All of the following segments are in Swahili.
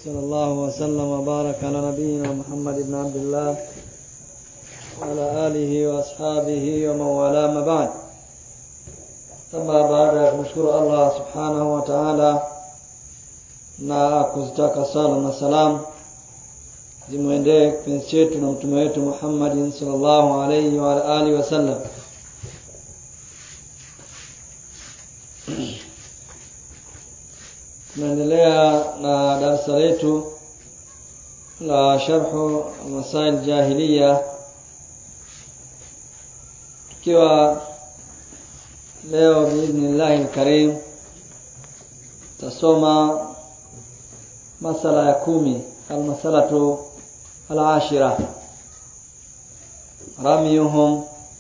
صلى الله وسلم وبارك على نبينا محمد بن عبد الله وعلى آله وأصحابه ومن والاه ما بعد. Kama baada ya kumshukuru Allah subhanahu wa ta'ala na kuzitaka sala na salam zimuendee kipenzi chetu na mtume wetu Muhammad sallallahu alayhi wa alihi wasallam. Tunaendelea na darasa letu la sharh masail jahiliya, tukiwa leo biidhnillahi alkarim tasoma masala ya 10, almasalatu alashira, ramyuhum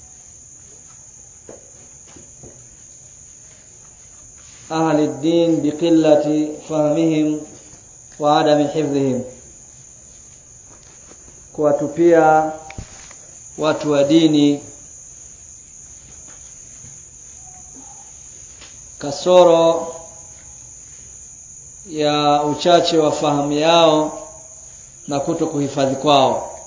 ahli ad-din biqillati fahmihim wa adami hifdhihim, kuwatupia watu wa dini kasoro ya uchache wa fahamu yao na kuto kuhifadhi kwao.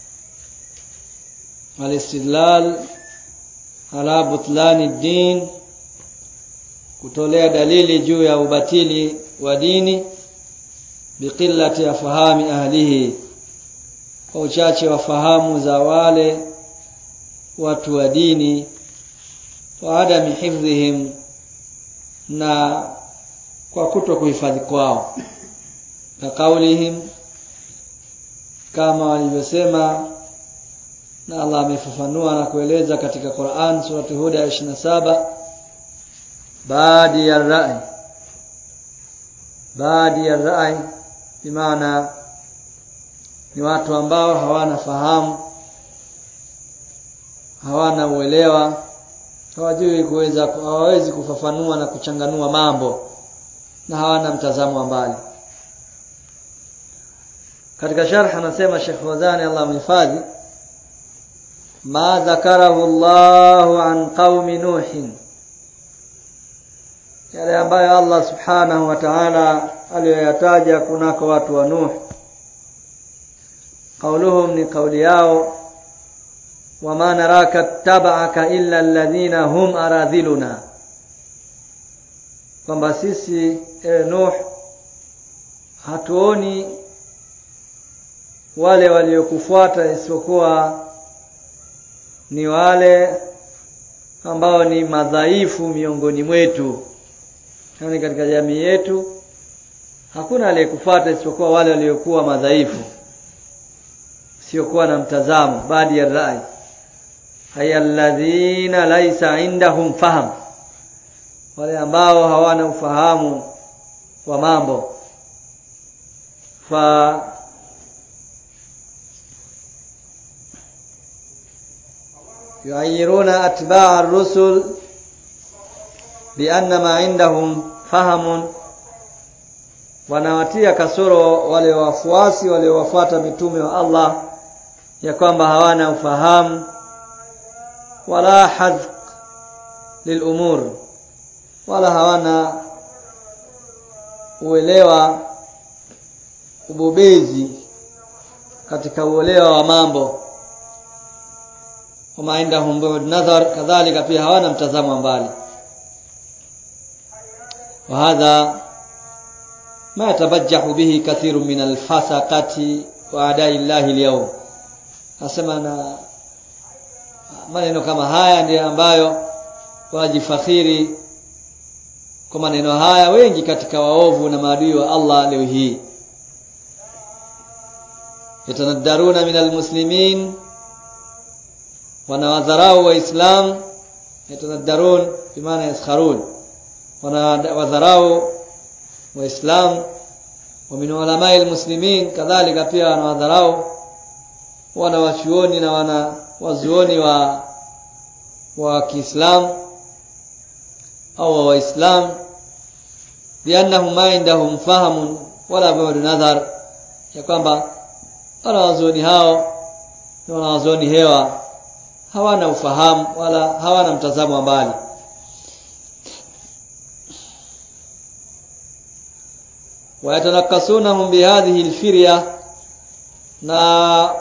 Al-istidlal ala butlani din, kutolea dalili juu ya ubatili wa dini, biqillati afhami ahlihi, kwa uchache wa fahamu za wale watu wa dini, wa adami hifdhihim, na kwa kuto kuhifadhi kwao, na kaulihim, kama walivyosema na Allah amefafanua na kueleza katika Qur'an sura Hud 27, baadi ya rai bimaana ni watu ambao hawana fahamu, hawana uelewa, hawawezi kufafanua na kuchanganua mambo, na hawana mtazamo wa mbali. Katika sharh anasema Sheikh Fawzani Allah mhifadhi, ma dhakarahu Allahu an qaumi Nuh, yale ambayo Allah subhanahu wa ta'ala aliyoyataja kunako watu wa Nuh. Qauluhum, ni kauli yao, wa ma naraka tab'aka illa alladhina hum aradhiluna, kwamba sisi Nuh hatuoni wale waliokufuata isipokuwa ni wale ambao ni madhaifu miongoni mwetu, yani katika jamii yetu hakuna aliyekufuata isipokuwa wale waliokuwa madhaifu, siokuwa na mtazamo. Baadi ya rai hayalladhina laysa indahum faham, wale ambao hawana ufahamu wa mambo. Fa yu'ayyiruna atba'a ar-rusul bi anna ma indahum fahamun, wanawatia kasoro wale wafuasi waliowafuata mitume wa Allah ya kwamba hawana ufahamu wala hadq lilumur, wala hawana uelewa, ubobezi katika uelewa wa mambo. Wama indahum bu'd nadhar, kadhalika pia hawana mtazamo mbali. Wa hadha ma tabajjahu bihi kathirun min al-fasaqati wa a'da'i Allahi al-yawm. Nasema na maneno kama haya ndiyo ambayo wajifakhiri kwa maneno haya wengi katika waovu na maadui wa Allah leo hii. Yatanaddaruna minal muslimin, wanawadharau waislam. Yatanaddarun bimaana yaskharun, wanawadharau waislam. Wa min ulama'il muslimin, kadhalika pia wanawadharau wanawachuoni na wanawazuoni wa Kiislam au waislam, biannahum ma indahum fahamun wala bu'd nadhar, ya kwamba wanawazuoni hao na wanawazuoni hewa hawana ufahamu wala hawana mtazamo wa mbali. wayatanakasunahum bihadhihi alfirya, na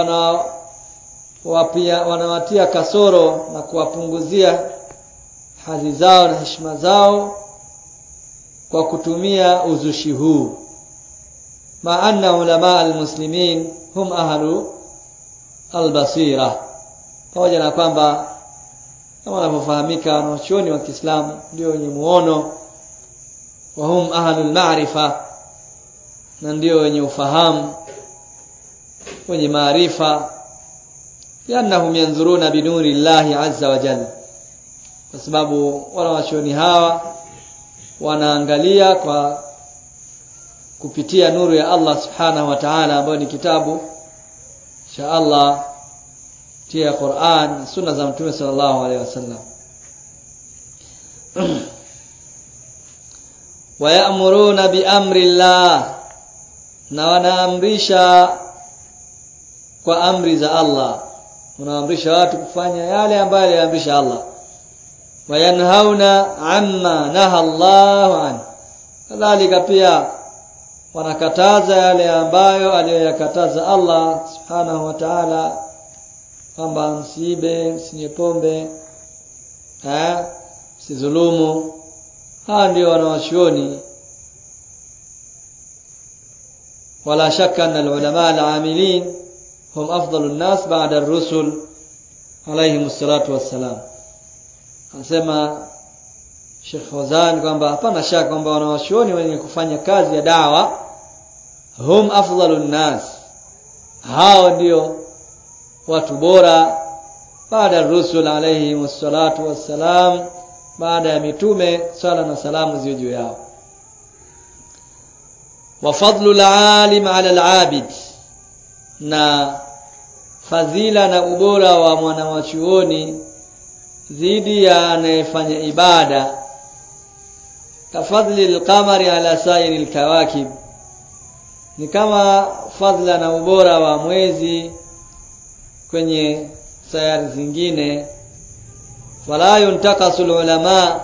wanawatia kasoro na kuwapunguzia hadhi zao na heshima zao kwa kutumia uzushi huu. Ma anna ulama almuslimin hum ahlu albasira, pamoja na kwamba kama wanavyofahamika wanachuoni wa Kiislamu ndio wenye muono, wa hum ahlul ma'rifa, na ndio wenye ufahamu, wenye maarifa, liannahum yanzuruna binuri llahi azza wa jalla, kwa sababu wanachuoni hawa wanaangalia kwa kupitia nuru ya Allah subhanahu wa ta'ala, ambayo ni kitabu cha Allah, tia Qur'an na sunna za Mtume sallallahu alaihi wasallam. Wayamuruna biamri llah, na wanaamrisha kwa amri za Allah, wanaamrisha watu kufanya yale ambayo aliamrisha Allah. Wayanhauna amma naha Allahu an, kadhalika pia wanakataza yale ambayo aliyoyakataza Allah subhanahu wa ta'ala, kwamba msiibe, msinywe pombe, msidhulumu. Hawa ndio wanawachuoni. Wala shakka anna alulama al'amilin hum afdalun nas ba'da ar-rusul alayhim as-salatu was-salam. Anasema Sheikh Fawzan kwamba hapana shaka kwamba wanawachuoni wenye kufanya kazi ya dawa hum afdalun nas, hao ndio watu bora baada ya rusul alayhi wassalatu wassalam, baada ya mitume sala na salamu ziwe juu yao. Wa fadlul alim ala al-abid, na fadhila na ubora wa mwanachuoni dhidi ya anayefanya ibada, kafadhli al-qamari ala sairi al-kawakib, ni kama fadhila na ubora wa mwezi kwenye sayari zingine. Fala yuntakasul ulama,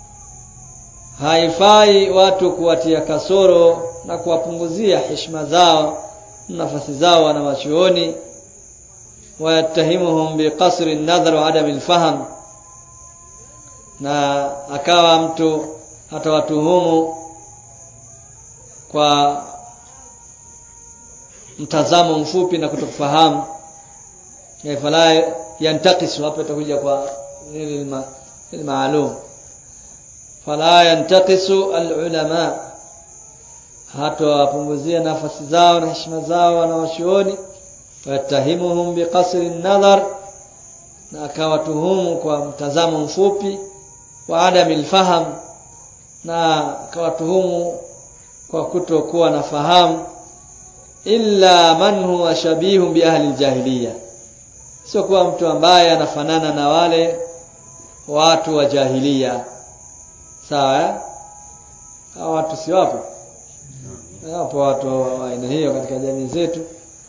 haifai watu kuwatia kasoro na kuwapunguzia heshima zao, nafasi zao wanawachuoni. Wayatahimuhum biqasri an-nadhar wa adam al-fahm, na akawa mtu atawatuhumu kwa mtazamo mfupi na kutokufahamu. Fala yantaqisu, hapa itakuja kwa ilmu maalum. Fala yantaqisu al-ulama, hata wapunguzia nafasi zao na heshima zao wanawachuoni. Watahimuhum biqasri an-nadhar, na akawatuhumu kwa mtazamo mfupi. Wa adam al-fahm, na akawatuhumu kwa kutokuwa na fahamu. Illa man huwa shabihun bi ahli al-jahiliya, sio kwa mtu ambaye anafanana na wale watu wa jahiliya. Sawa, hao watu si wapo? Hapo watu wa aina hiyo katika jamii zetu,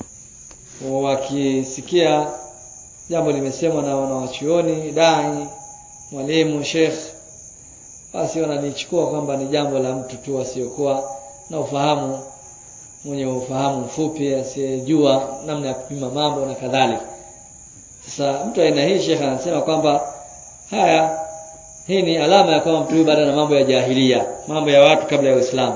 wakisikia jambo limesemwa na wanawachuoni, dai, mwalimu, sheikh, basi wanalichukua kwamba ni jambo la mtu tu asiyokuwa na ufahamu, mwenye ufahamu mfupi, asiyejua namna ya kupima mambo na kadhalika. Sasa mtu aina hii, sheikh anasema kwamba hii ni alama ya kwamba mtu bado na mambo ya jahiliya, mambo ya watu kabla ya Uislamu.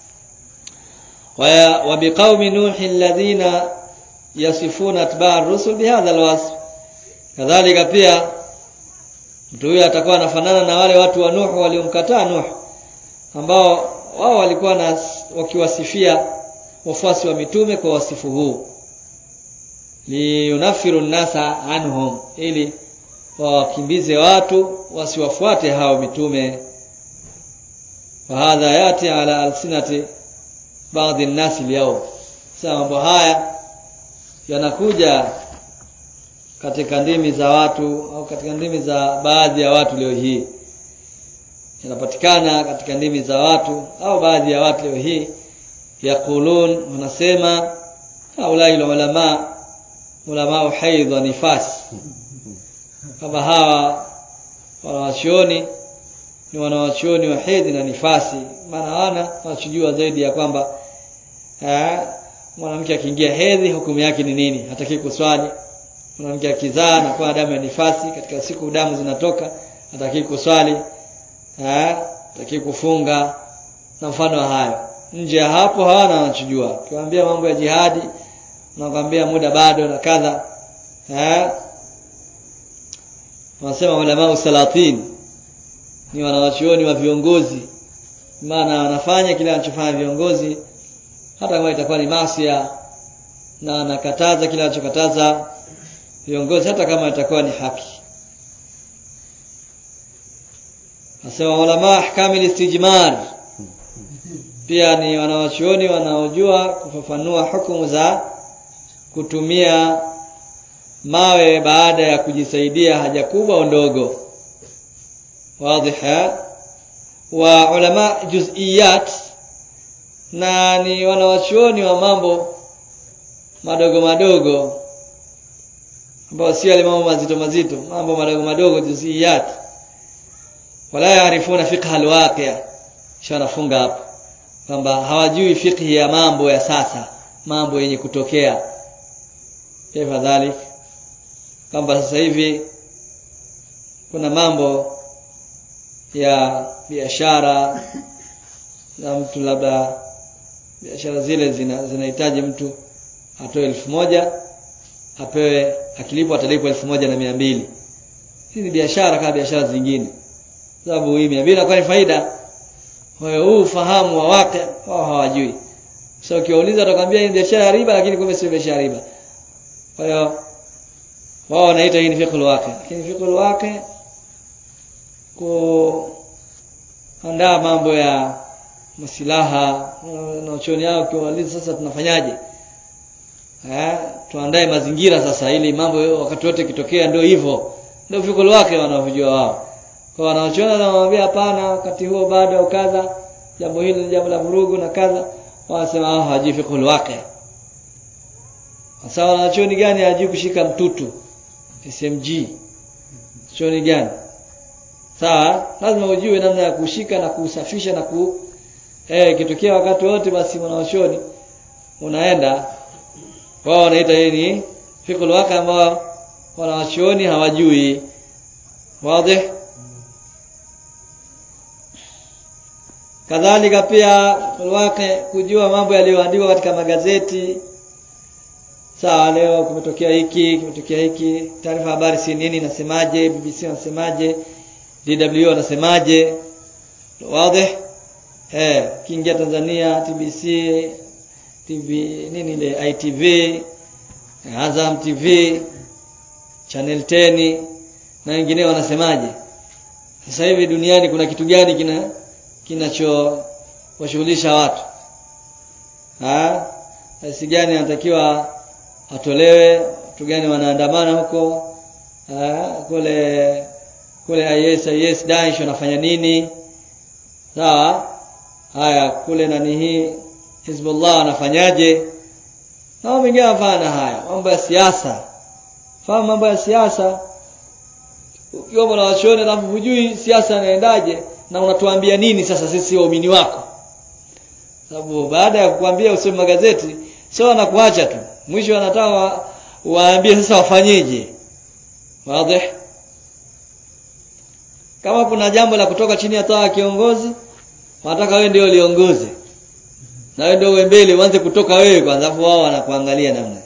Wa biqaumi nuhi alladhina yasifuna atba' ar-rusul bihadha al-wasf, kadhalika pia mtu huyo atakuwa anafanana na wale watu wa Nuh waliomkataa Nuh, ambao wao walikuwa wakiwasifia wafuasi wa mitume kwa wasifu huu, liyunafiru an-nasa anhum, ili wakimbize watu wasiwafuate hao mitume. Wa hadha yati ala alsinati baadhi an-nas leo. Sasa mambo haya yanakuja katika ndimi za watu au katika ndimi za baadhi ya watu leo hii, yanapatikana katika ndimi za watu au baadhi ya watu leo hii. Yaqulun, wanasema haulai ulama haidh nifas, kama hawa wanawachuoni ni wanawachuoni wa hedhi na nifasi, maana wanachujua zaidi ya kwamba mwanamke akiingia hedhi hukumu yake ni nini, hataki kuswali. Mwanamke akizaa na kwa damu ya nifasi katika siku damu zinatoka, hataki kuswali, hataki kufunga na mfano hayo. Nje ya hapo hawana wanachujua. Kiwaambia mambo ya jihadi na kwambia muda bado na kadha, wanasema ulama usalatin ni wanawachuoni wa viongozi, maana wanafanya kile wanachofanya viongozi hata kama itakuwa ni maasiya, na anakataza kile anachokataza viongozi hata kama itakuwa ni haki. Asema ulama ahkamil istijmar, pia ni wanawachuoni wanaojua kufafanua hukumu za kutumia mawe baada ya kujisaidia haja kubwa au ndogo. Waziha. Wa ulama juz'iyat, na ni wanawachuoni wa mambo madogo madogo ambao si yale mambo mazito mazito, mambo madogo madogo, juz'iyat. Wala yaarifuna fiqh alwaqi', shanafunga hapo kwamba hawajui fiqh ya mambo ya sasa, mambo yenye kutokea. Tafadhali, kwamba sasa hivi kuna mambo ya biashara na mtu labda biashara zile zinahitaji mtu atoe 1000, apewe, akilipwa atalipwa 1200. Hii ni biashara kama biashara zingine, sababu hii 200 inakuwa ni faida. Kwa hiyo huu fahamu wa wake wao hawajui. So ukiuliza atakwambia hii biashara ya riba, lakini kumbe sio biashara riba. Kwa hiyo wao wanaita hii ni fiqhul waqi'. Lakini fiqhul waqi' kuandaa mambo ya masilaha na uchoni yao, kiwauliza sasa tunafanyaje? Tuandae mazingira sasa ili mambo wakati wote kitokea ndio hivyo. Ndio fiqhul waqi' wanavyojua wao. Kwa wanaochona na waambia hapana, wakati huo baada ukaza jambo hili ni jambo la vurugu na kadha, wanasema hawajui fiqhul waqi'. Sasa wanachoni gani hajui kushika mtutu SMG? Choni gani? Sawa, lazima ujue namna ya kushika na kusafisha na kitokea wakati wote, basi wanachoni unaenda wao wanaita hii ni fiqhul waqi' ambao wanachoni hawajui. Wazi? Kadhalika pia wake kujua mambo yaliyoandikwa katika magazeti. Sawa, leo kumetokea hiki, taarifa habari si nini nasemaje, BBC nasemaje, DW nasemaje. Wazi? Kiingia Tanzania TBC, TV nini ile ITV, Azam TV, Channel 10 na wengine wanasemaje. Sasa hivi duniani kuna kitu gani kinachowashughulisha watu? Hasi gani anatakiwa atolewe, watu gani wanaandamana huko, kule IS Daesh wanafanya nini? Sawa, haya kule nani hii Hizbullah wanafanyaje? Na wengine wanafanya haya mambo ya siasa. Fahamu mambo ya siasa. Ukiwa mwanachuoni na hujui siasa inaendaje, na unatuambia nini sasa sisi waumini wako? Sababu baada ya kukuambia usome magazeti, sio anakuacha tu. Mwisho anataka waambie sasa wafanyeje. Wazi? Kama kuna jambo la kutoka chini ya taa kiongozi, wanataka wewe ndio liongoze. Na wewe ndio mbele, uanze kutoka wewe kwanza, afu wao wanakuangalia namna.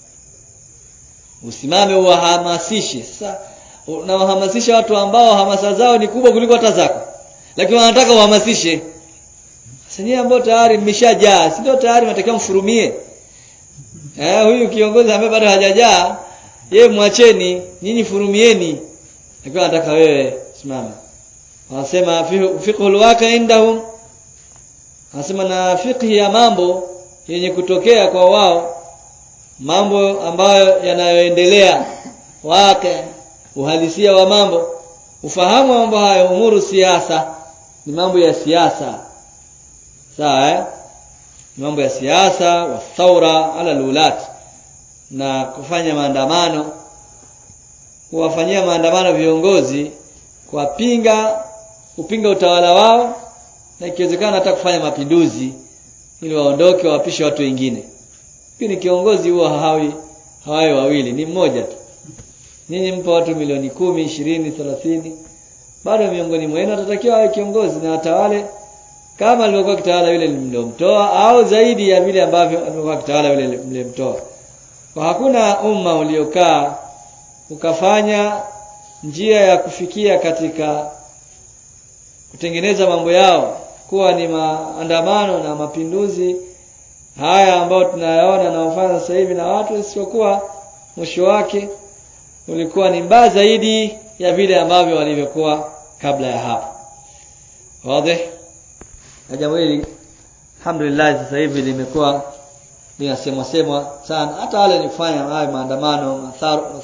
Usimame uwahamasishe. Sasa unawahamasisha watu ambao hamasa zao ni kubwa kuliko hata zako, lakini wanataka uhamasishe. Sasa nyinyi ambao tayari mmeshajaa, si ndio tayari mnatakiwa mfurumie? Huyu kiongozi ambaye bado hajajaa, yeye mwacheni, nyinyi furumieni. Lakini anataka wewe simama. Wanasema fiqhul waqi' indahum, anasema na fiqh ya mambo yenye kutokea kwa wao, mambo ambayo yanayoendelea, waqi', uhalisia wa mambo, ufahamu mambo hayo, umuru siasa, ni mambo ya siasa. Sawa, mambo ya siasa, wa thawra ala lulat, na kufanya maandamano, kuwafanyia maandamano viongozi kuwapinga kupinga utawala wao na ikiwezekana hata kufanya mapinduzi ili waondoke wapishe watu wengine. Lakini kiongozi huwa hawi wawili, ni mmoja tu. Ninyi mpo watu milioni 10, 20, 30. Bado miongoni mwenu atatakiwa awe kiongozi na atawale kama alivyokuwa kitawala yule mliomtoa au zaidi ya vile ambavyo alivyokuwa kitawala yule mliomtoa. Kwa hakuna umma uliokaa ukafanya njia ya kufikia katika kutengeneza mambo yao kuwa ni maandamano na mapinduzi haya ambayo tunayaona na wafanya sasa hivi na watu, isipokuwa mwisho wake ulikuwa ni mbaya zaidi ya vile ambavyo walivyokuwa kabla ya hapo. Wazi? Na jambo hili alhamdulillah sasa hivi limekuwa linasemwa sana. Hata wale walifanya haya maandamano,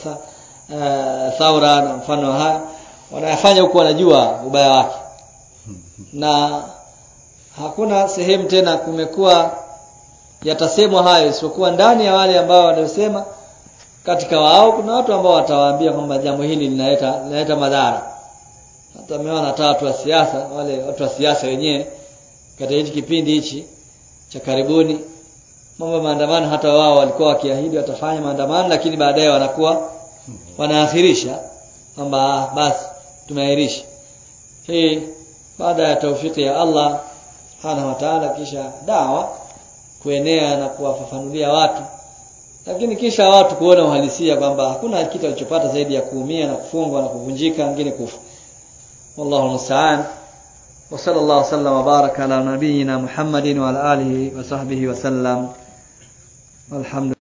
thaura na mfano haya wanayafanya huko wanajua ubaya wake. Na hakuna sehemu tena kumekuwa yatasemwa hayo isipokuwa ndani ya wale ambao wanasema. Katika wao kuna watu ambao watawaambia kwamba jambo hili linaleta madhara. Hata meona hata watu wa siasa, wale watu wa siasa wenyewe katika hiki kipindi hichi cha karibuni, mambo maandamano, hata wao walikuwa wakiahidi watafanya maandamano, lakini baadaye wanakuwa wanaakhirisha kwamba basi tumeahirisha. Hii baada ya taufiki ya Allah subhanahu wa ta'ala, kisha dawa kuenea na kuwafafanulia watu, lakini kisha watu kuona uhalisia kwamba hakuna kitu alichopata zaidi ya kuumia na kufungwa na kuvunjika, wengine kufa. Wallahu musta'an. Wa sallallahu sallam wa baraka ala nabiyyina Muhammadin wa ala alihi wa sahbihi wa sallam. Alhamdulillah.